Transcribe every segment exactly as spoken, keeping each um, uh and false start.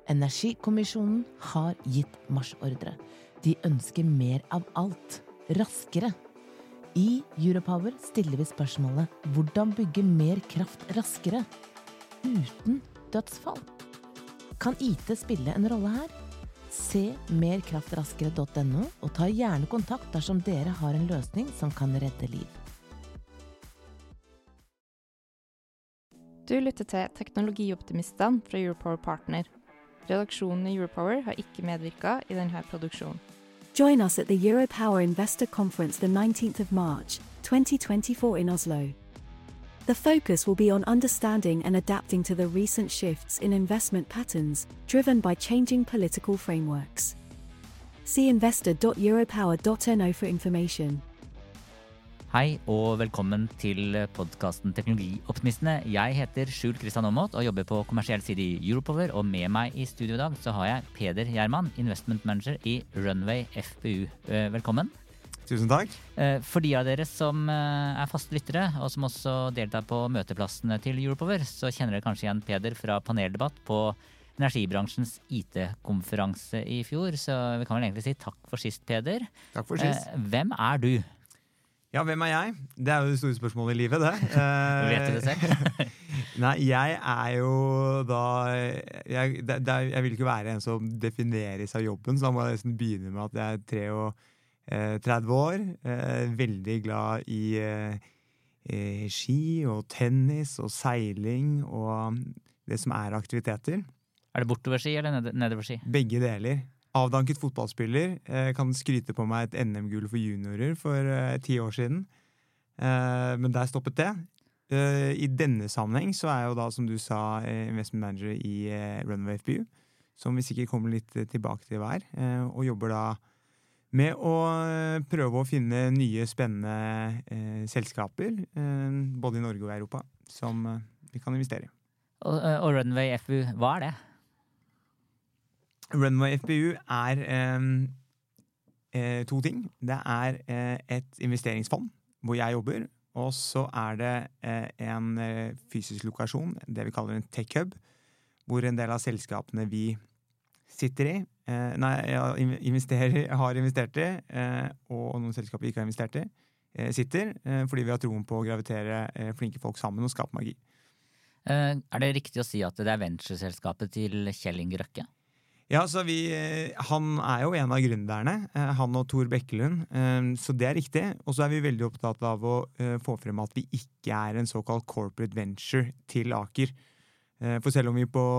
Energikommisjonen har gitt marsjordre. De ønsker mer av alt, raskere. I Europower stiller vi spørsmålet hvordan bygge mer kraft raskere, uten dødsfall. Kan I T spille en rolle her? Se merkraftraskere punktum no og ta gjerne kontakt dersom dere har en løsning som kan redde liv. Du lytter til Teknologioptimistene fra Europower Partner. Redaksjonen i Europower har ikke medvirket i denne produksjonen. Join us at the Europower Investor Conference the nineteenth of March, twenty twenty-four in Oslo. The focus will be on understanding and adapting to the recent shifts in investment patterns, driven by changing political frameworks. See investor dot europower dot no for information. Hei og velkommen til podcasten Teknologioptimistene. Jeg heter Skjul Kristian Aamodt og jobber på kommersiell side i Europower, og med meg i studio i dag så har jeg Peder Gjerman, investment manager i Runway F P U. Velkommen. Tusen takk. For de av dere som er faste lyttere, og som også deltar på møteplassene til Europower, så kjenner dere kanskje igjen Peder fra paneldebatt på energibransjens I T-konferanse i fjor, så vi kan vel egentlig si takk for sist, Peder. Takk for sist. Hvem er du? Ja, hvem er jeg? Det er jo det store spørsmålet i livet, det. Vet du det selv? Nei, jeg er jo da jeg, det, det, jeg vil ikke være en som defineres av jobben, så da må jeg nesten begynne med at jeg er treogtredve år, eh, veldig glad i eh, ski og tennis og seiling og det som er aktiviteter. Er det bortoverski eller ned nedoverski? Begge deler. Avdanket fotballspiller, eh, kan skryte på meg et N M-gull for juniorer for eh, ti år siden. Eh, men der stoppet det. Eh, I denne sammenheng så er jeg jo da, som du sa, eh, investment manager i eh, Runway F P U, som vi sikkert kommer litt eh, tilbake til hver, eh, og jobber da med å eh, prøve å finne nye spennende eh, selskaper, eh, både i Norge og Europa, som eh, vi kan investere i. Og, og Runway F P U, hva er det? Runway F P U er eh, eh, to ting. Det er eh, et investeringsfond hvor jeg jobber, og så er det eh, en eh, fysisk lokasjon, det vi kaller en tech hub, hvor en del av selskapene vi sitter i, eh, nei, investerer, har investert i, eh, og noen selskaper vi ikke har investert i, eh, sitter, eh, fordi vi har troen på å gravitere eh, flinke folk sammen og skape magi. Eh, er det riktig å si at det er ventureselskapet til Kjell Inge Røkke? Ja, så vi, han er jo en av gründerne, han og Tor Bekkelund, så det er riktig. Og så er vi veldig opptatt av å få frem at vi ikke er en såkalt corporate venture til Aker. For selv om vi på,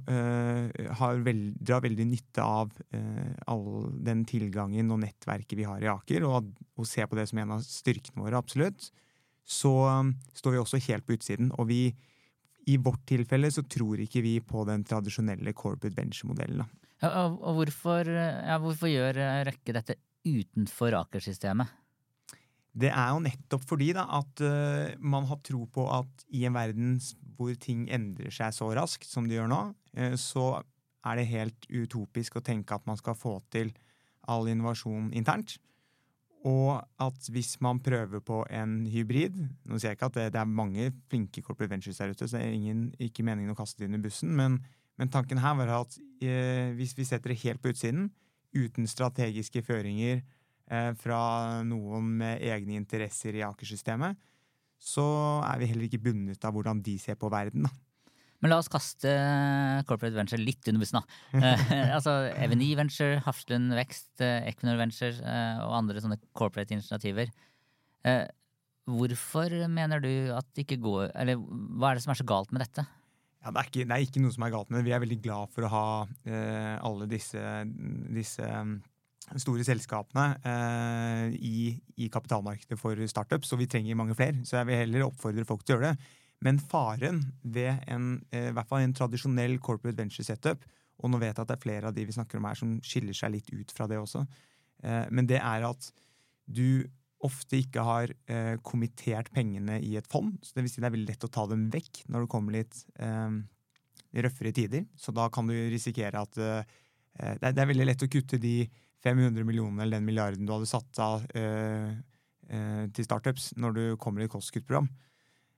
har veld, drar veldig nytte av all den tilgangen og nettverket vi har i Aker, og, og ser på det som en av styrkene våre, absolutt, så står vi også helt på utsiden, og vi I vårt tilfelle så tror ikke vi på den tradisjonelle corporate venture-modellen. Ja, og, og hvorfor, ja, hvorfor gjør Røkke dette utenfor Aker-systemet? Det er jo nettopp fordi da, at uh, man har tro på at i en verden hvor ting endrer seg så raskt som det gjør nå, uh, så er det helt utopisk å tenke at man skal få til all innovasjon internt. Og at hvis man prøver på en hybrid, nå sier jeg ikke at det, det er mange flinke corporate ventures der ute, så det er ingen, ikke meningen å kaste det inn i bussen, men, men tanken her var at eh, hvis vi setter det helt på utsiden, uten strategiske føringer eh, fra noen med egne interesser i Aker-systemet, så er vi heller ikke bundet av hvordan de ser på verden, da. Men la oss kaste corporate venture litt under bussen da. Eh, altså Eveny Venture, Hafslund Vekst, Equinor Venture eh, og andre sånne corporate initiativer. Eh, hvorfor mener du at det ikke går, eller hva er det som er så galt med dette? Ja, det er ikke, det er ikke noe som er galt med det. Vi er veldig glad for å ha eh, alle disse, disse store selskapene eh, i, i kapitalmarkedet for startups, og vi trenger mange flere. Så jeg vil heller oppfordre folk til å gjøre det. Men faren ved en, eh, i hvert fall en tradisjonell corporate venture setup, og nå vet jeg at det er flere av de vi snakker om her som skiller seg litt ut fra det også, eh, men det er at du ofte ikke har eh, kommittert pengene i et fond, så det vil si det er veldig lett å ta dem vekk når det kommer litt eh, røffere tider, så da kan du risikere at eh, det, er, det er veldig lett å kutte de fem hundre millioner eller den milliarden du hadde satt av eh, eh, til startups når du kommer i et kostkuttprogram.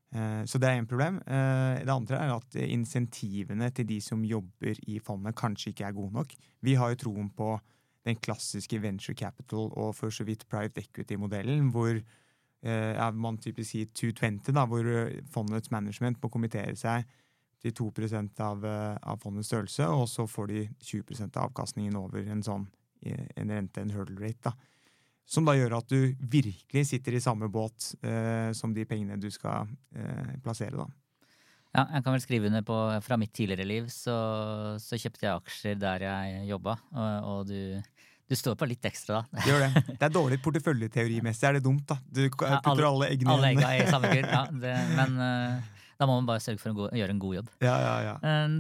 Eh, så det er en problem. Eh, det andre er at insentivene til de som jobber i fondet kanskje ikke er gode nok. Vi har jo troen på den klassiske venture capital og for så vidt private equity-modellen, hvor eh, ja, man typisk sier to twenty, da, hvor fondets management må kommentere seg til to prosent av, av fondets størrelse, og så får de tjue prosent av avkastningen over en sånn en rente, en hurdle rate, da. Som da gjør at du virkelig sitter i samme båt eh, som de pengene du skal eh, plassere, da. Ja, jeg kan vel skrive under på, fra mitt tidligere liv, så, så kjøpte jeg aksjer der jeg jobbet, og, og du, du står på litt ekstra da. Det gjør det. Det er dårlig porteføljeteorimessig, er det dumt da? Du putter ja, alle, alle eggene alle egga i samme kurv, ja. Det, men uh, da må man bare sørge for å, gå, å gjøre en god jobb. Ja, ja, ja. Uh,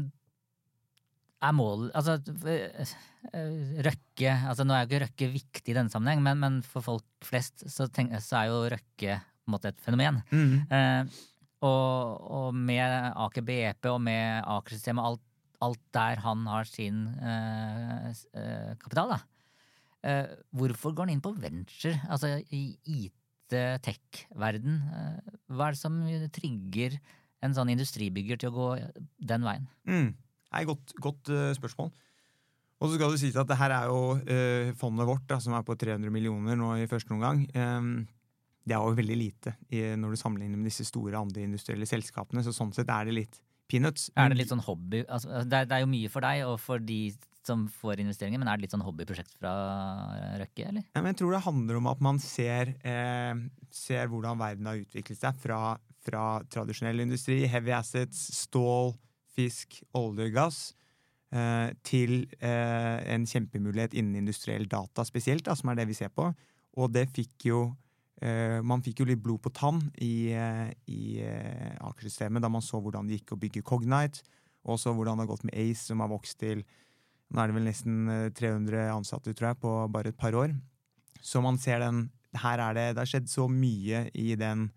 er mål, altså Røkke, altså nå er jo ikke Røkke viktig i denne sammenheng, men, men for folk flest så, tenk, så er jo Røkke på en måte et fenomen. Mm. Uh, og, og med Aker B P og med Aker-systemet, alt, alt der han har sin uh, uh, kapital, da. Uh, hvorfor går han inn på venture, altså i I T-tech-verden? Uh, hva er det som trigger en sånn industribygger til å gå den veien? Mm. Det er et godt, godt uh, spørsmål. Og så skal du si at det her er jo uh, fondet vårt, da, som er på tre hundre millioner nå i første omgang. Um, det er jo veldig lite i, når du sammenligner med disse store andre industrielle selskapene, så sånn sett er det litt peanuts. Er det litt sånn hobby? Altså, det, er, det er jo mye for deg og for de som får investeringer, men er det litt sånn hobbyprosjekt fra Røkke, eller? Ja, men jeg tror det handler om at man ser, eh, ser hvordan verden har utviklet seg fra, fra tradisjonell industri, heavy assets, stål, fisk, olje og gass, eh, til eh, en kjempemulighet innen industriell data spesielt, da, som er det vi ser på. Og det fikk jo, eh, man fikk jo litt blod på tann i, eh, i eh, Aker-systemet, da man så hvordan det gikk å bygge Cognite, og så hvordan det har gått med Ace, som har vokst til, nå er det vel nesten tre hundre ansatte, tror jeg, på bare et par år. Så man ser den, her er det, det har skjedd så mye i den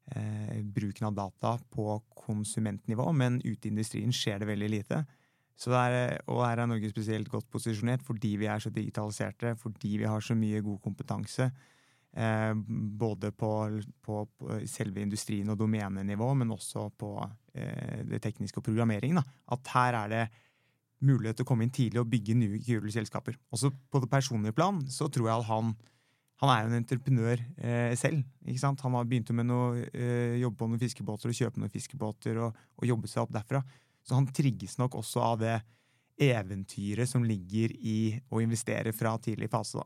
Eh, bruken av data på konsumentnivå, men ute i industrien skjer det veldig lite. Så det er, og her er Norge spesielt godt posisjonert fordi vi er så digitaliserte, fordi vi har så mye god kompetanse, eh, både på, på, på selve industrien og domenenivå, men også på eh, det tekniske og programmering, da. At her er det mulighet til å komme inn tidlig og bygge nye kule selskaper. Også på det personlige plan, så tror jeg at han Han er jo en entreprenør eh, selv, ikke sant? Han har begynt med noe, eh, jobbe på noen fiskebåter og kjøpe noen fiskebåter og, og jobbe seg opp derfra. Så han trigges nok også av det eventyret som ligger i å investere fra tidlig fase,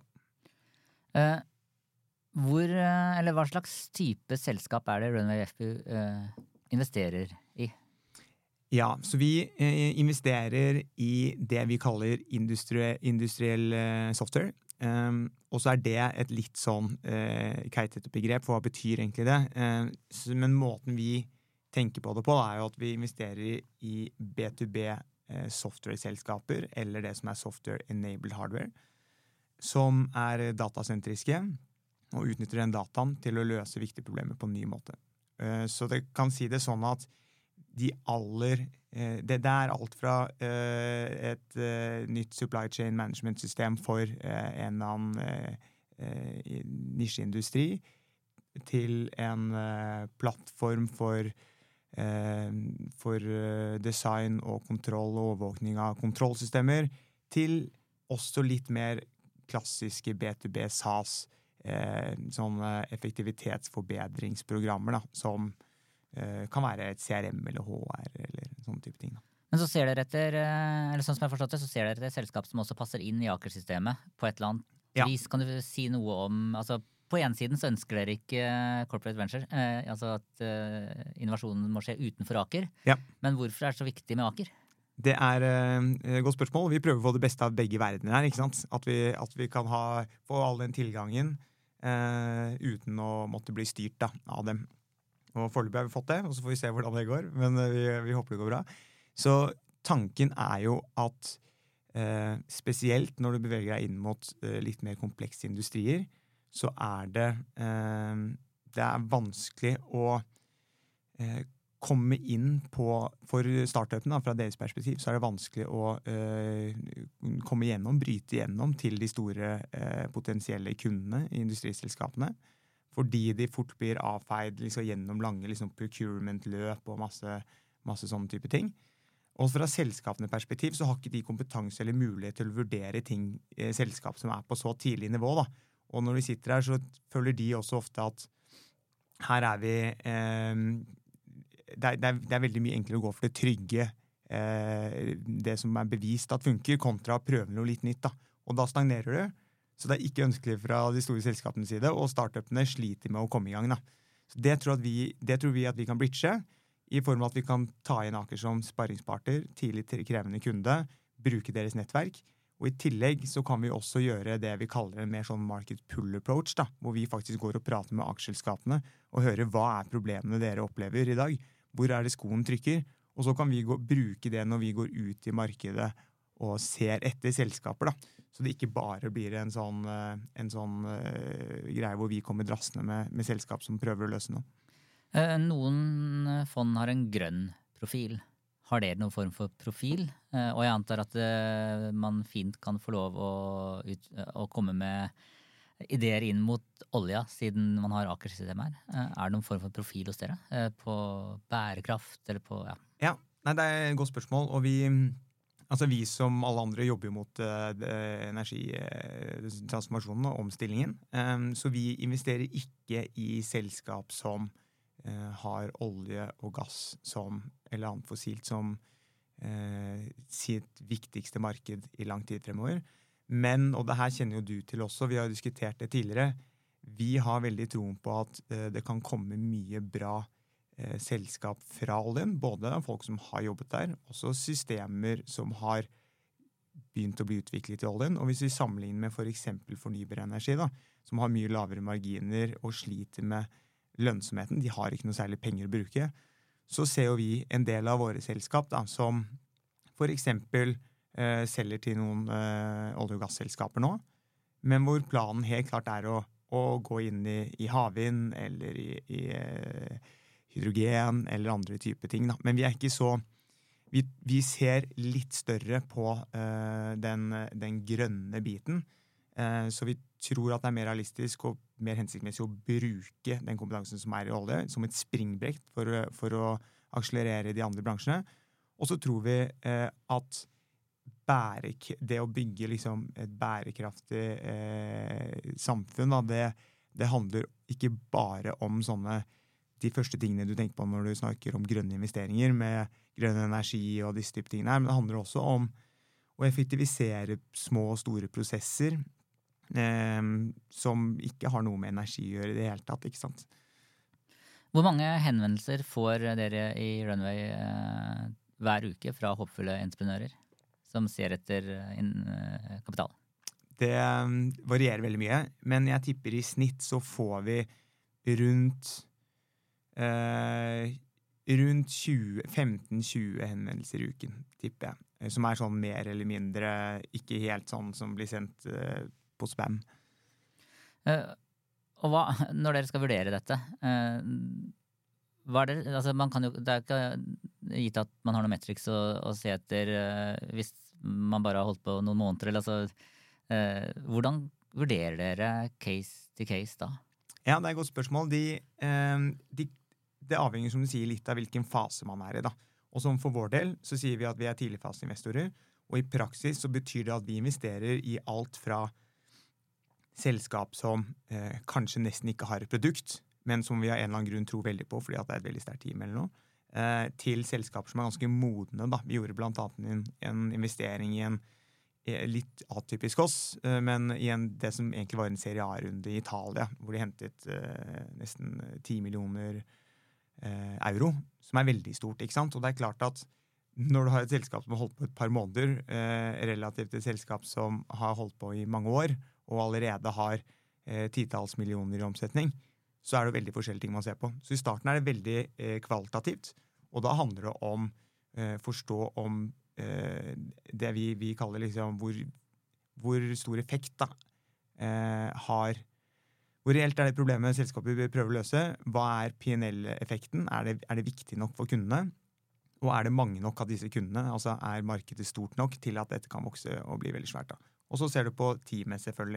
da. Eh, hvor, eller hva slags type selskap er det Runway F P U eh, investerer i? Ja, så vi eh, investerer i det vi kaller industrie, industriell eh, software. Um, og så er det et litt sånn uh, keitete begrep, for hva betyr egentlig det? Uh, så, men måten vi tenker på det på, da, er jo at vi investerer i B to B uh, software-selskaper, eller det som er software-enabled hardware, som er datasentriske, og utnytter den dataen til å løse viktige problemer på en ny måte. Uh, så det kan si det sånn at de aller, eh, det, det er alt fra eh, et eh, nytt supply chain management system for eh, en eller annen eh, nisjeindustri til en eh, plattform for, eh, for eh, design og kontroll og overvåkning av kontrollsystemer, til også litt mer klassiske B to B SaaS, eh, sånne effektivitetsforbedringsprogrammer, da, som kan være et C R M eller H R eller sånne type ting. Da. Men så ser dere etter, eller sånn som jeg har forstått det, så ser dere etter et selskap som også passer inn i Aker-systemet på et eller annet ja. vis. Kan du si noe om, altså på en siden så ønsker dere ikke corporate venture, eh, altså at eh, innovasjonen må skje utenfor Aker. Ja. Men hvorfor er det så viktig med Aker? Det er et uh, godt spørsmål. Vi prøver å få det beste av begge verdener her, ikke sant? At vi, at vi kan ha, få all den tilgangen uh, uten å måtte bli styrt da, av dem. Og foreløpig har vi fått det, og så får vi se hvordan det går, men vi, vi håper det går bra. Så tanken er jo at eh, spesielt når du beveger deg inn mot eh, litt mer komplekse industrier, så er det, eh, det er vanskelig å eh, komme inn på, for startupen da, fra deres perspektiv, så er det vanskelig å eh, komme gjennom, bryte gjennom til de store eh, potensielle kundene i industriselskapene. fordi de fort blir avfeid liksom, gjennom lange liksom, procurement-løp og masse, masse sånne type ting. Og fra selskapene perspektiv så har ikke de kompetanse eller mulighet til å vurdere ting i selskap som er på så tidlig nivå. Da. Og når de sitter her, så føler de også ofte at her er vi eh, det, er, det, er, det er veldig mye enklere å gå for det trygge, eh, det som er bevist at funker, kontra å prøve noe litt nytt. Da. Og da stagnerer du. Så det er ikke ønskelig fra de store selskapenes side, og startupene sliter med å komme i gang. Da. Så det tror, vi, det tror vi at vi kan bridge, i form av at vi kan ta inn Aker som sparringspartner, tidlig krevende kunde, bruke deres nettverk, og i tillegg så kan vi også gjøre det vi kaller en mer sånn market pull approach, da, hvor vi faktisk går og prater med aksjeselskapene og hører hva er problemene dere opplever i dag, hvor er det skoen trykker, og så kan vi gå, bruke det når vi går ut i markedet og ser etter selskaper, da. Så det ikke bare blir en sånn, en sånn uh, greie hvor vi kommer drassende med, med selskap som prøver å løse noe. Eh, noen fond har en grønn profil. Har dere noen form for profil? Eh, og jeg antar at eh, man fint kan få lov å, ut, å komme med ideer inn mot olja, siden man har Aker-systemet her. Eh, er det noen form for profil hos dere? Eh, på bærekraft, eller på, ja. Ja, nei, det er et godt spørsmål, og vi... Altså Vi som alle andre jobber mot uh, energitransformasjonen og omstillingen. Um, så vi investerer ikke i selskap som uh, har olje og gass som, eller annet fossilt som uh, sitt viktigste marked i lang tid fremover. Men, og det her kjenner jo du til også, vi har diskutert det tidligere, vi har veldig troen på at uh, det kan komme mye bra selskap fra oljen, både folk som har jobbet der, også systemer som har begynt å bli utviklet i oljen, og hvis vi sammenligner med for eksempel fornybar energi, da, som har mye lavere marginer og sliter med lønnsomheten, de har ikke noe særlig penger å bruke, så ser jo vi en del av våre selskap da, som for eksempel eh, selger til noen eh, olje- og gasselskaper nå, men hvor planen helt klart er å, å gå inn i, i havvind eller i, i eh, hydrogen eller andre typer ting. Da. Men vi er ikke så... Vi, vi ser litt større på uh, den, den grønne biten. Uh, så vi tror at det er mer realistisk og mer hensiktsmessig å bruke den kompetansen som er i olje, som et springbrett for, for å akselerere de andre bransjene. Og så tror vi uh, at bærek, det å bygge liksom, et bærekraftig uh, samfunn, da, det, det handler ikke bare om sånne de første tingene du tenker på når du snakker om grønne investeringer med grønn energi og disse type tingene her, men det handler også om å effektivisere små og store prosesser eh, som ikke har noe med energi å gjøre i det hele tatt, ikke sant? Hvor mange henvendelser får dere i Runway eh, hver uke fra håpfulle entreprenører som ser etter in, eh, kapital? Det varierer veldig mye, men jeg tipper i snitt så får vi rundt Uh, rundt femten til tjue henvendelser i uken, tipper jeg. Som er sånn mer eller mindre, ikke helt sånn som blir sendt uh, på spam. Uh, og hva, når dere skal vurdere dette, uh, hva er det, altså man kan jo, det er ikke gitt at man har noen metrics å, å se etter uh, hvis man bare har holdt på noen måneder, eller altså, uh, hvordan vurderer dere case til case da? Ja, det er et godt spørsmål. De, uh, de Det avhenger, som du sier, litt av hvilken fase man er i. Da. Og som for vår del så sier vi at vi er tidligfaseinvestorer, og i praksis så betyr det at vi investerer i alt fra selskap som eh, kanskje nesten ikke har et produkt, men som vi av en eller annen grunn tror veldig på, fordi at det er et veldig sterkt team eller noe, eh, til selskaper som er ganske modne. Da. Vi gjorde blant annet en, en investering i en eh, litt atypisk oss, eh, men i en, det som egentlig var en Serie A-runde i Italia, hvor de hentet eh, nesten ti millioner Eh, euro, som er veldig stort, ikke sant? Og det er klart at når du har et selskap som har holdt på et par måneder, eh, relativt til et selskap som har holdt på i mange år, og allerede har eh, titalls millioner i omsetning, så er det veldig forskjellige ting man ser på. Så i starten er det veldig eh, kvalitativt, og da handler det om eh, forstå om eh, det vi, vi kaller liksom hvor, hvor stor effekt da, eh, har. Hvor reelt er det problemet selskapet prøver å løse? Hva er P and L-effekten? Er det, er det viktig nok for kundene? Og er det mange nok av disse kundene? Altså er markedet stort nok til at dette kan vokse og bli veldig svært? Da? Og så ser du på teamet selvfølgelig.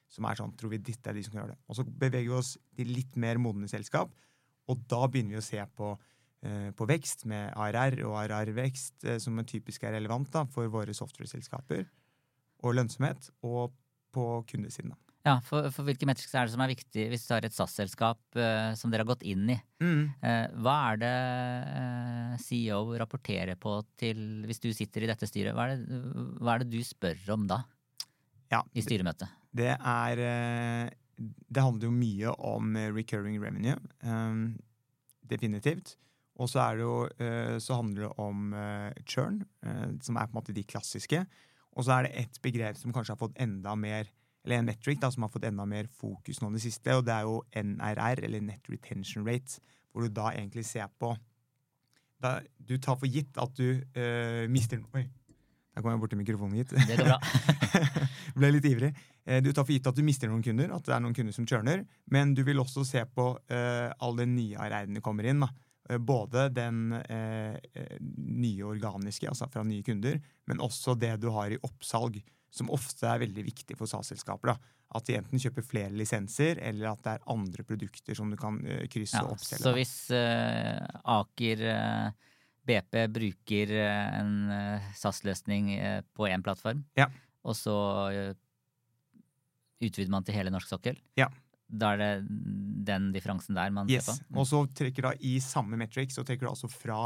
som er sånn, tror vi dette er de som kan gjøre det. Og så beveger vi oss til litt mer modne selskap, og da begynner vi å se på, eh, på vekst med A R R og A R R-vekst, eh, som typisk er relevant da, for våre software-selskaper, og lønnsomhet, og på kundesiden da. Ja, for, for hvilke metrics er det som er viktig hvis du har et SAS-selskap uh, som dere har gått inn i? Mm. Uh, hva er det uh, C E O rapporterer på til, hvis du sitter i dette styret, hva er det, hva er det du spør om da? Ja, i styremøtet? Det, det er, uh, det handler jo mye om recurring revenue, um, definitivt. Og så er det jo, uh, så handler det om uh, churn, uh, som er på en måte de klassiske. Og så er det et begrep som kanskje har fått enda mer, eller en metric da, som har fått enda mer fokus nå det siste, og det er jo N R R, eller Net Retention Rate, hvor du da egentlig ser på, da, du tar for gitt at du uh, mister, oi, der kom jeg bort til mikrofonen gitt. Det går bra. Ble litt ivrig. Uh, du tar for gitt at du mister noen kunder, at det er noen kunder som churner, men du vil også se på uh, all den nye A R R-ene kommer inn da. Uh, både den uh, nye organiske, altså fra nye kunder, men også det du har i oppsalg, som ofte er veldig viktig for SAS-selskaper. Da. At de enten kjøper flere lisenser, eller at det er andre produkter som du kan uh, krysse ja, og oppstelle. Så hvis uh, Aker uh, B P bruker uh, en uh, SAS-løsning uh, på en plattform, ja. Og så uh, utvider man til hele norsk sokkel, ja. Da er det den differansen der man yes. ser på. Og så trekker da i samme metric, så trekker du altså fra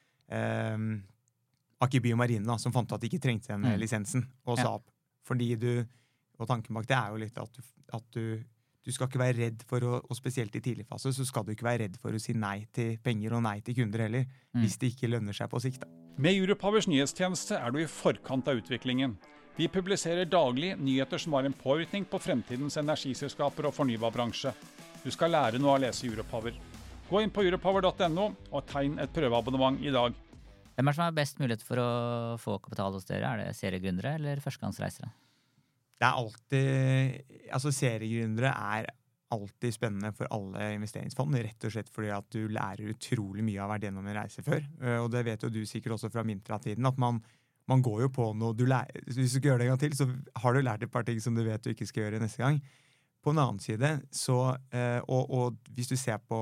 um, Aker By og Marine, da, som fant at de ikke trengte den mm. lisensen, og sa opp. Fordi du, og tanken bak det er jo litt at du, at du, du skal ikke være redd for å, og spesielt i tidlig fase, så skal du ikke være redd for å si nei til penger og nei til kunder heller, mm. hvis det ikke lønner seg på sikt. Da. Med Europowers nyhetstjeneste er du i forkant av utviklingen. Vi publiserer daglig nyheter som har en påvirkning på fremtidens energiselskaper og fornybarbransje. Du skal lære noe av å lese Europower. Gå inn på europower punktum no og tegn et prøveabonnement i dag. Hvem er som har best mulighet for å få kapital hos dere? Er det seriegründere eller førstegangsreisere? Det er alltid, altså seriegründere er alltid spennende for alle investeringsfond, rett og slett fordi at du lærer utrolig mye av å ha vært gjennom en reise før. Og det vet jo du sikkert også fra Mintra-tiden, at man, man går jo på noe, du lærer, hvis du skal gjøre det en gang til, så har du lært et par ting som du vet du ikke skal gjøre neste gang. På en annen side, så, og, og hvis du ser på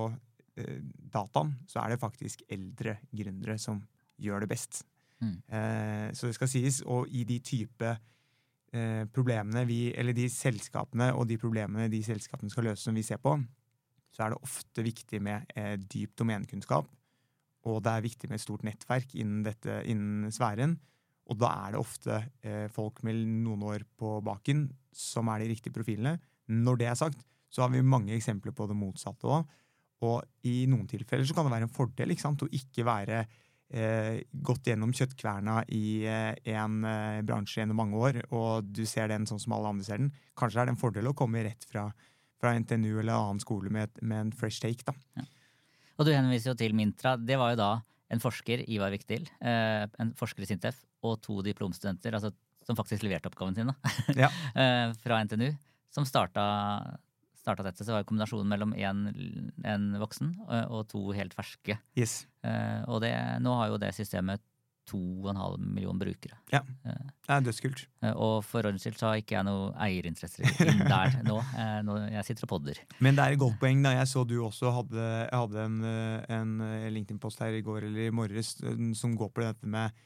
dataen, så er det faktisk eldre gründere som gjør det best. Mm. Eh, så det skal sies, og i de type eh, problemene vi, eller de selskapene og de problemene de selskapene skal løse som vi ser på, så er det ofte viktig med eh, dyp domenekunnskap, og det er viktig med et stort nettverk innen, dette, innen sfæren, og da er det ofte eh, folk med noen år på baken som er de riktige profilene. Når det er sagt, så har vi mange eksempler på det motsatte også, og i noen tilfeller så kan det være en fordel, ikke sant, å ikke være Eh, gått gjennom kjøttkverna i eh, en eh, bransje gjennom mange år, og du ser den sånn som alle andre ser den. Kanskje er det en fordel å komme rett fra, fra N T N U eller en annen skole med, med en fresh take. Da. Ja. Og du henviser jo til Mintra. Det var jo da en forsker, Ivar Viktil, eh, en forsker i Sintef, og to diplomstudenter, altså, som faktisk leverte oppgaven sin da, ja. eh, fra N T N U, som startet startet dette, så var det kombinasjonen mellom en, en voksen og to helt ferske. Yes. Uh, og det, nå har jo det systemet to og en halv million brukere. Ja, det er dødskult. Uh, og for ordens skyld så har ikke jeg noe eierinteresser inn der nå. Uh, nå. Jeg sitter og podder. Men det er et godt poeng da. Jeg så du også hadde, hadde en, en LinkedIn-post her i går eller i morges som går på dette med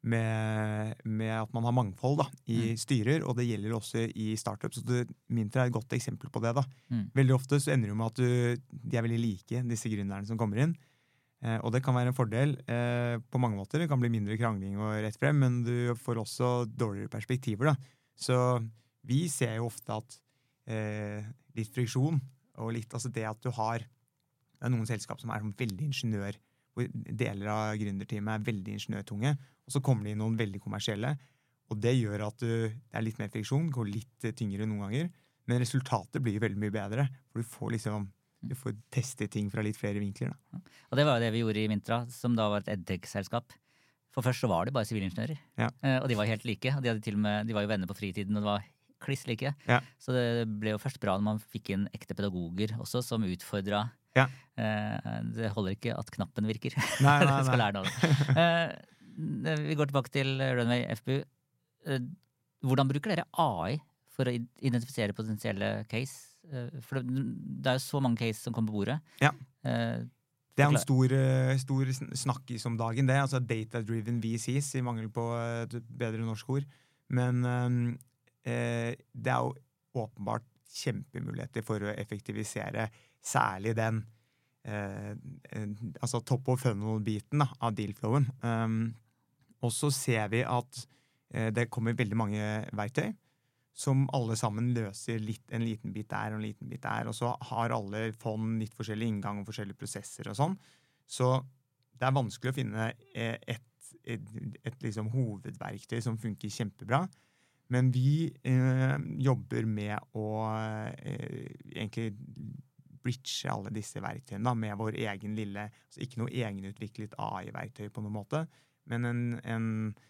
Med, med at man har mangfold da, i mm. styrer, og det gjelder også i startups. Så det, Mintra er et godt eksempel på det. Da. Mm. Veldig ofte så ender det med at du, de er veldig like, disse gründerne som kommer inn. Eh, og det kan være en fordel eh, på mange måter. Det kan bli mindre krangling og rett frem, men du får også dårligere perspektiver. Da. Så vi ser jo ofte at eh, litt friksjon, og litt altså det at du har det er noen selskap som er veldig ingeniør, hvor deler av gründerteamet er veldig ingeniørtunge, og så kommer de inn noen veldig kommersielle, og det gjør at du, det er litt mer friksjon, går litt tyngre noen ganger, men resultatet blir veldig mye bedre, for du får liksom, du får teste ting fra litt flere vinkler. Da. Og det var jo det vi gjorde i Mintra, som da var et edtech-selskap. For først så var det bare sivilingeniører, ja. Og de var helt like, og de, hadde til og med, de var jo venner på fritiden, og det var kliss like. Ja. Så det ble jo først bra når man fikk inn ekte pedagoger også, som utfordret. Ja. Eh, det holder ikke at knappen virker. Nei, nei, nei. skal lære noe av det. Eh, vi går tilbake til Runway F P U. Eh, hvordan bruker dere A I for å identifisere potensielle case? For det, det er jo så mange case som kommer på bordet. Ja. Eh, Det er en stor, stor snakkis om dagen, det. Altså data-driven V Cs, i mangel på et bedre norsk ord. Men eh, det er jo åpenbart kjempemuligheter for å effektivisere særlig den eh, altså top of funnel-biten da, av deal-flowen. Um, og så ser vi at eh, det kommer veldig mange verktøy som alle sammen løser litt, en liten bit der og en liten bit der, og så har alle fond litt forskjellig inngang og forskjellige prosesser og sånn. Så det er vanskelig å finne et, et, et liksom hovedverktøy som funker kjempebra. Men vi eh, jobber med å eh, egentlig bridge alle disse verktøyene da, med vår egen lille, altså ikke noe egenutviklet A I-verktøy på noen måte, men en, en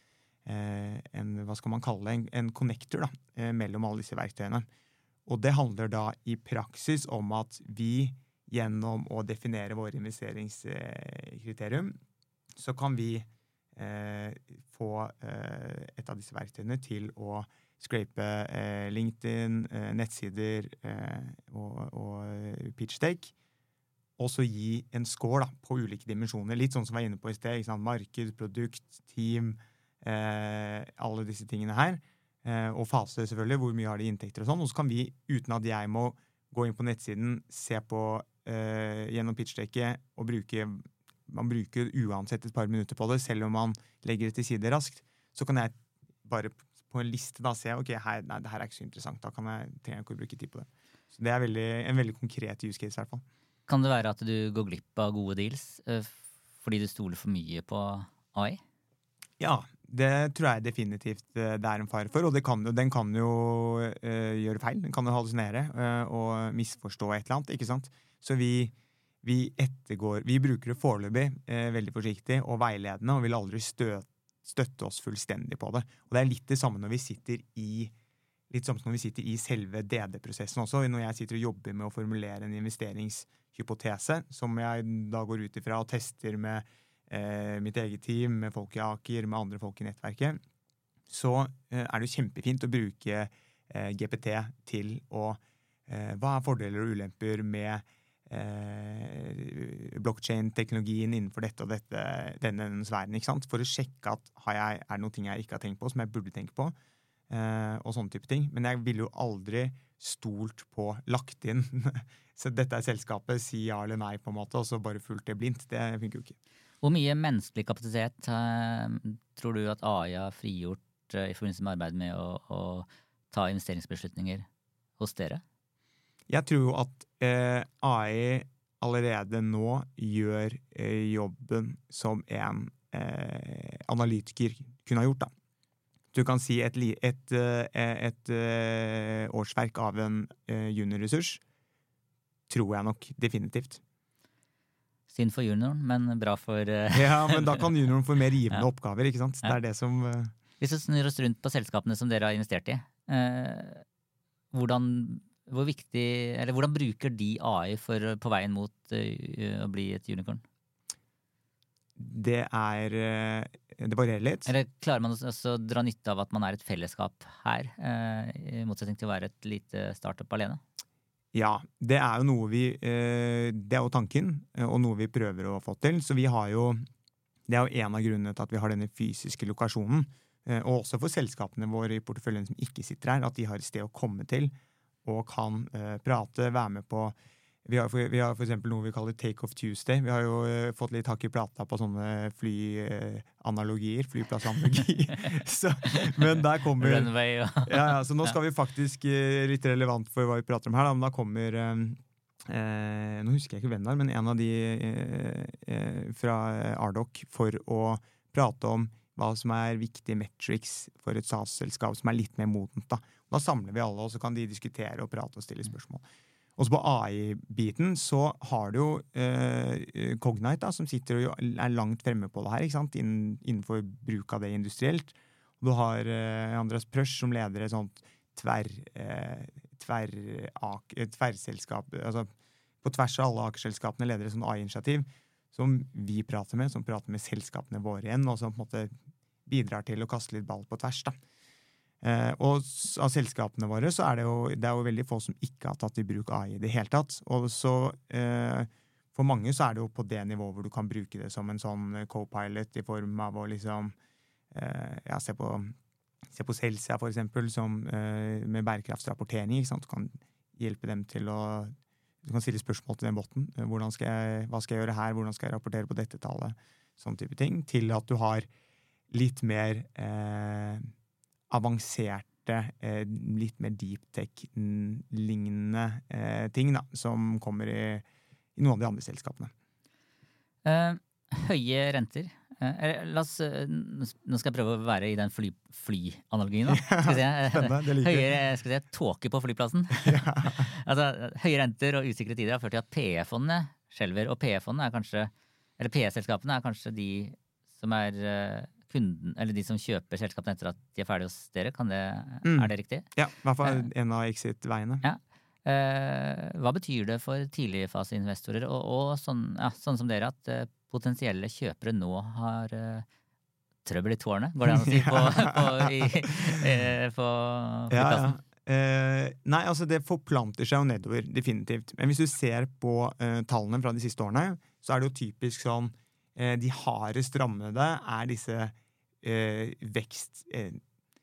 Eh, en, hva skal man kalle det, en, en connector da, eh, mellom alle disse verktøyene. Og det handler da i praksis om at vi gjennom å definere våre investeringskriterium, så kan vi eh, få eh, et av disse verktøyene til å scrape eh, LinkedIn, eh, nettsider eh, og, og pitchdeck, og så gi en score da, på ulike dimensjoner, litt sånn som jeg var inne på i sted, ikke sant? Marked, produkt, team, Eh, alle disse tingene her, eh, og fase selvfølgelig, hvor mye har de inntekter og sånn, og så kan vi, uten at jeg må gå inn på nettsiden, se på eh, gjennom pitchdekket og bruke, man bruker uansett et par minutter på det, selv om man legger det til side raskt, så kan jeg bare på en liste da se, ok, her, nei, det her er ikke så interessant, da kan jeg, trenger jeg ikke å bruke tid på det. Så det er veldig, en veldig konkret use case i hvert fall. Kan det være at du går glipp av gode deals eh, fordi du stoler for mye på A I? Ja, det tror jeg definitivt det er en fare for, og det kan jo, den kan jo uh, gjøre feil, den kan jo hallusinere uh, og misforstå et eller annet, ikke sant? Så vi, vi ettergår, vi bruker det foreløpig uh, veldig forsiktig og veiledende, og vil aldri stø, støtte oss fullstendig på det. Og det er litt det samme når vi sitter i, litt som når vi sitter i selve D D-prosessen også, når jeg sitter og jobber med å formulere en investeringshypotese, som jeg da går ut ifra og tester med Eh, mitt eget team, med folk i Aker, med andre folk i nettverket, så eh, er det kjempefint å bruke eh, G P T til å eh, hva er fordeler og ulemper med eh, blockchain-teknologien innenfor dette og dette, denne, denne sfæren, ikke sant? For å sjekke at har jeg, er det noen ting jeg ikke har tenkt på, som jeg burde tenke på, eh, og sånne type ting. Men jeg ville jo aldri stolt på lagt inn. Så dette er selskapet, si ja eller nei på en måte, og så bare fulgt det blindt. Det funker jo ikke. Hvor mye menneskelig kapasitet eh, tror du at A I har frigjort eh, i forbindelse med arbeid med å, å ta investeringsbeslutninger hos dere? Jeg tror jo at eh, A I allerede nå gjør eh, jobben som en eh, analytiker kunne ha gjort da. Du kan si et, et, et, et eh, årsverk av en eh, juniorressurs, tror jeg nok definitivt. Synd for junioren, men bra for uh... Ja, men da kan junioren få mer givende ja. oppgaver, ikke sant? Det er det som uh... Hvis du snur oss rundt på selskapene som dere har investert i, uh, hvordan, hvor viktig, eller hvordan bruker de A I for, på veien mot uh, å bli et unicorn? Det er uh, det varierer litt. Eller klarer man også å dra nytte av at man er et fellesskap her, uh, i motsetning til å være et lite startup alene? Ja, det er jo noe vi, det er jo tanken, og noe vi prøver å få til. Så vi har jo, det er jo en av grunnene til at vi har denne fysiske lokasjonen, og også for selskapene våre i porteføljen som ikke sitter her, at de har et sted å komme til, og kan prate, være med på. Vi har, for, vi har for eksempel noe vi kaller Take Off Tuesday. Vi har jo uh, fått litt hakk i plata på sånne flyanalogier, uh, flyplassanalogier. så, men der kommer... Runway, ja. ja, ja, så nå skal vi faktisk, uh, litt relevant for hva vi prater om her, da, men da kommer, um, uh, nå husker jeg ikke hvem der, men en av de uh, uh, fra Ardoc for å prate om hva som er viktige metrics for et SaaS-selskap som er litt mer modent. Da. da samler vi alle, og så kan de diskutere og prate og stille spørsmål. Også på A I-biten så har du jo eh, Cognite da, som sitter og er langt fremme på det her, ikke sant? Innen, innenfor bruk av det industrielt. Og du har eh, Andreas Prøsch som leder et sånt tverr, eh, tverr, ak, tverrselskap, altså på tvers av alle akerselskapene leder et sånt A I-initiativ som vi prater med, som prater med selskapene våre igjen, og som på en måte bidrar til å kaste litt ball på tvers da. Eh, og av selskapene våre så er det jo, det er jo veldig få som ikke har tatt i bruk A I i det hele tatt. Og så eh, for mange så er det jo på det nivået hvor du kan bruke det som en sånn co-pilot i form av å liksom eh, ja, se på, se på Celsia for eksempel, som eh, med bærekraftsrapportering, ikke sant? Du kan hjelpe dem til å du kan stille spørsmål til den botten. Hvordan skal jeg, hva skal jeg gjøre her? Hvordan skal jeg rapportere på dette tallet? Sånn type ting. Til at du har litt mer eh, avanserte, eh, litt mer deep tech-lignende eh, ting da, som kommer i, i noen av de andre selskapene. Uh, høye renter. Uh, la oss, uh, nå skal jeg prøve å være i den fly, flyanalogien. Da. Skal vi se. det liker jeg. Høye skal vi se, tåke på flyplassen. altså, høye renter og usikre tider har ført til at P E-fondene skjelver, og P E-fondene er kanskje, eller P E-selskapene er kanskje de som er uh, kunden, eller de som kjøper selskapene etter at de er ferdige hos dere. Kan det, mm. Er det riktig? Ja, i hvert fall en av exit-veiene. Ja. Uh, hva betyr det for tidligfaseinvestorer og, og sånn, ja, sånn som dere at uh, potensielle kjøpere nå har uh, trøbbel i tårene? Går det an å si på, på, i, uh, på flyplassen? Ja, ja. Uh, nei, altså det forplanter seg jo nedover, definitivt. Men hvis du ser på uh, tallene fra de siste årene, så er det jo typisk sånn uh, de hardest rammede er disse uh, vekst uh,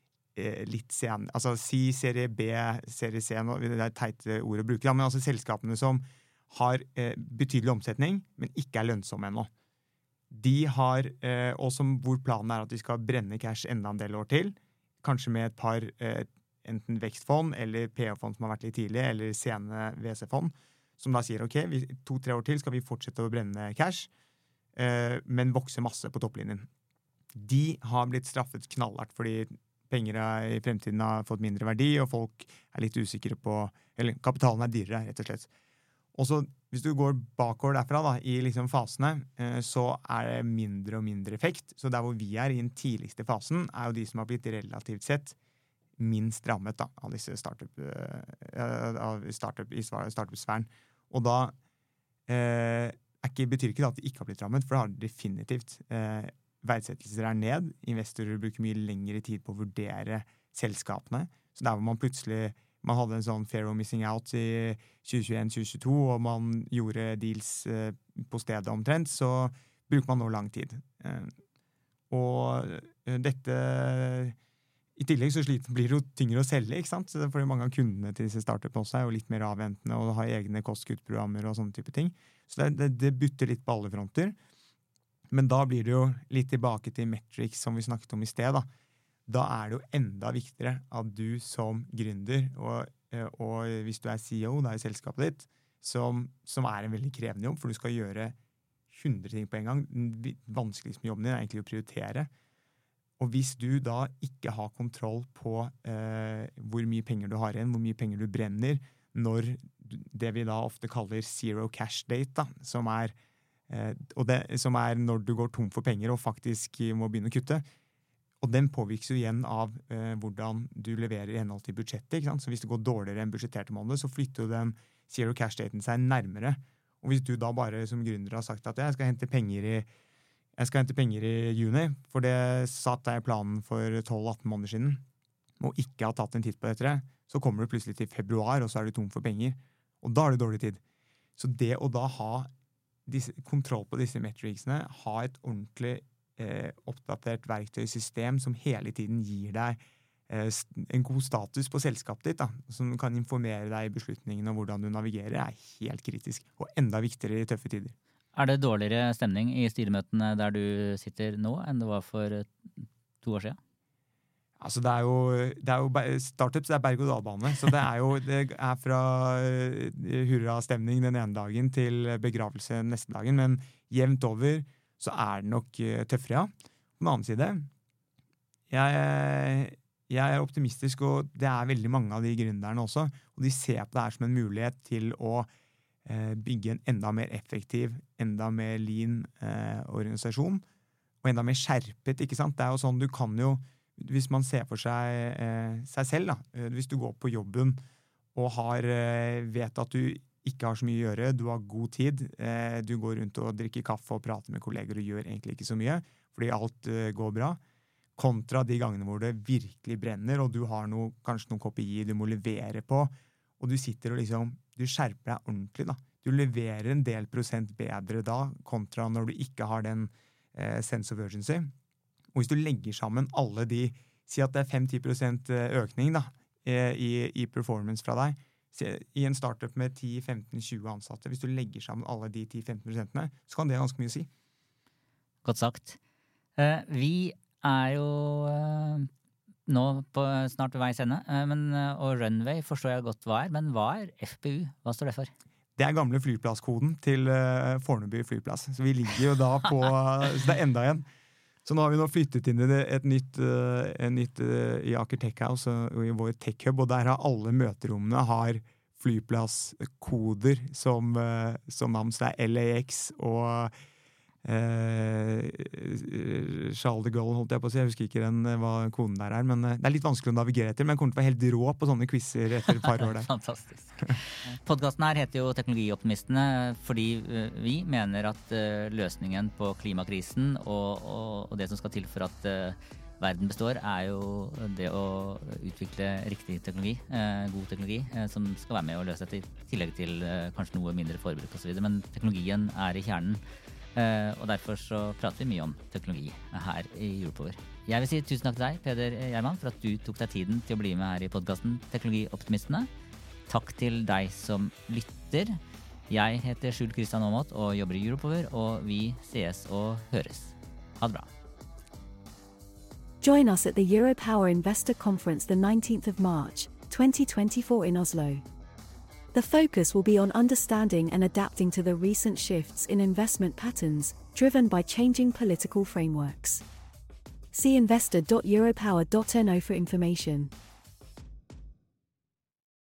litt sen, altså si serie B, serie C, det er et teit ord å bruke, men altså selskapene som har eh, betydelig omsetning, men ikke er lønnsomme ennå. De har, eh, og som hvor planen er at de skal brenne cash enda en del år til, kanskje med et par eh, enten vekstfond eller P E-fond som har vært litt tidlig, eller sene V C-fond, som da sier, ok, vi, to-tre år til skal vi fortsette å brenne cash, eh, men vokse masse på topplinjen. De har blitt straffet knallhardt fordi penger i fremtiden har fått mindre verdi, og folk er litt usikre på, eller kapitalen er dyrere, rett og slett. Og så, hvis du går bakover derfra da, i liksom fasene, eh, så er det mindre og mindre effekt. Så der hvor vi er i den tidligste fasen, er jo de som har blitt relativt sett minst rammet da, av disse startup, uh, av startup i startup-sfæren. Og da uh, er ikke, betyr ikke det at de ikke har blitt rammet, for det har de definitivt. Uh, verdsettelser er ned, investorer bruker mye lengre tid på å vurdere selskapene. Så der hvor man plutselig, man hadde en sånn fear of missing out i tjue tjueen til tjue tjueto, og man gjorde deals uh, på stedet omtrent, så bruker man nå lang tid. Uh, og uh, dette i tillegg så sliter, blir det jo tyngre å selge, ikke sant? Fordi mange av kundene til disse startupene også er jo litt mer avventende og har egne kostkuttprogrammer og sånne type ting. Så det, det, det butter litt på alle fronter. Men da blir det jo litt tilbake til metrics som vi snakket om i sted. Da, da er det jo enda viktigere at du som gründer, og, og hvis du er C E O da, i selskapet ditt, som, som er en veldig krevende jobb, for du skal gjøre hundre ting på en gang. Den vanskeligste med jobben din er egentlig å prioritere. Og hvis du da ikke har kontroll på eh, hvor mye penger du har igjen, hvor mye penger du brenner, når det vi da ofte kaller zero cash date, da, som er Eh, og det, som er når du går tom for penger og faktisk må begynne å kutte. Og den påvirkes jo igjen av eh, hvordan du leverer i henhold til budsjettet. Ikke sant? Så hvis det går dårligere enn budsjetterte måneder, så flytter jo den zero cash daten seg nærmere. Og hvis du da bare som gründer har sagt at jeg skal hente penger i, jeg skal hente penger i juni, for det satt jeg i planen for tolv atten måneder siden, og ikke har tatt en titt på dette, så kommer du plutselig til februar, og så er du tom for penger. Og da er det dårlig tid. Så det å da ha Disse, kontroll på disse metricsene, ha et ordentlig eh, oppdatert verktøysystem som hele tiden gir deg eh, en god status på selskapet ditt, da, som kan informere deg i beslutningene og hvordan du navigerer, er helt kritisk, og enda viktigere i tøffe tider. Er det dårligere stemning i styremøtene der du sitter nå enn det var for to år siden? Altså det er jo, det er jo startups, det er berg-og-dal-bane, så det er jo det er fra hurra-stemning den ene dagen til begravelse neste dagen, men jevnt over så er det nok tøffere, ja. På den annen side, jeg, jeg er optimistisk, og det er veldig mange av de gründerne også, og de ser på det her som en mulighet til å eh, bygge en enda mer effektiv, enda mer lean eh, organisasjon, og enda mer skjerpet, ikke sant? Det er jo sånn, du kan jo hvis man ser for seg eh, seg selv, da. Hvis du går på jobben og har, eh, vet at du ikke har så mye å gjøre, du har god tid, eh, du går rundt og drikker kaffe og prater med kolleger og gjør egentlig ikke så mye, fordi alt eh, går bra. kontra de gangene hvor det virkelig brenner, og du har noe, kanskje noen K P I du må levere på, og du sitter og liksom, du skjerper deg ordentlig da. Du leverer en del prosent bedre da, kontra når du ikke har den eh, sense of urgency. Og hvis du legger sammen alle de, si at det er fem til ti prosent økning da, i, i performance fra deg, i en startup med ti, femten, tjue ansatte, hvis du legger sammen alle de ti til femten prosentene, så kan det ganske mye å si. Godt sagt. Uh, vi er jo uh, nå på snart ved veis ende, uh, men, uh, og Runway forstår jeg godt hva er, men hva er F P U? Hva står det for? Det er gamle flyplasskoden til uh, Fornebu flyplass. Så vi ligger jo da på, uh, så det er enda igjen. Så nå har vi nå flyttet inn i det, et nytt, uh, en nytt uh, i Aker Tech House og i vår Tech Hub, og der har alle møterommene har flyplasskoder som, uh, som navn, så det er L A X og uh, Charles de Gaulle, holdt jeg på å si. Jeg husker ikke den, hva koden der er, men uh, det er litt vanskelig å navigere etter, men jeg kommer til å være helt rå på sånne quizzer etter et par år der. Fantastisk. Podcasten her heter jo Teknologioptimistene fordi uh, vi mener at uh, løsningen på klimakrisen og, og, og det som skal til for at uh, verden består, er jo det å utvikle riktig teknologi, uh, god teknologi, uh, som skal være med å løse dette i tillegg til uh, kanskje noe mindre forbruk og så videre, men teknologien er i kjernen. Uh, og derfor så prater vi mye om teknologi her i Europower. Jeg vil si tusen takk til deg, Peder Gjerman, for at du tok deg tiden til å bli med her i podcasten Teknologioptimistene. Takk til deg som lytter. Jeg heter Skjul Kristian Aamodt og jobber i Europower, og vi ses og høres. Ha det bra. Join us at the Europower Investor Conference the nineteenth of March, twenty twenty-four in Oslo. The focus will be on understanding and adapting to the recent shifts in investment patterns, driven by changing political frameworks. See investor dot europower dot no for information.